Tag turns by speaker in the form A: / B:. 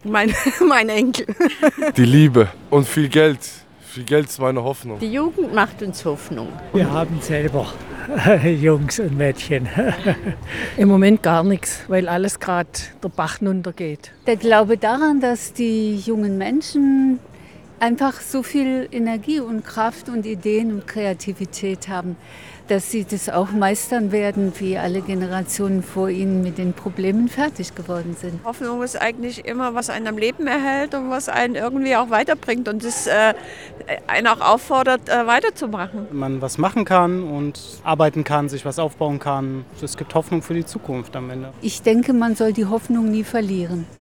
A: Mein, mein Enkel.
B: Die Liebe und viel Geld. Viel Geld ist meine Hoffnung.
A: Die Jugend macht uns Hoffnung.
C: Wir haben selber Jungs und Mädchen.
D: Im Moment gar nichts, weil alles gerade der Bach runtergeht.
E: Der Glaube daran, dass die jungen Menschen einfach so viel Energie und Kraft und Ideen und Kreativität haben, dass sie das auch meistern werden, wie alle Generationen vor ihnen mit den Problemen fertig geworden sind.
A: Hoffnung ist eigentlich immer, was einen am Leben erhält und was einen irgendwie auch weiterbringt und das einen auch auffordert, weiterzumachen.
F: Wenn man was machen kann und arbeiten kann, sich was aufbauen kann. Es gibt Hoffnung für die Zukunft am Ende.
E: Ich denke, man soll die Hoffnung nie verlieren.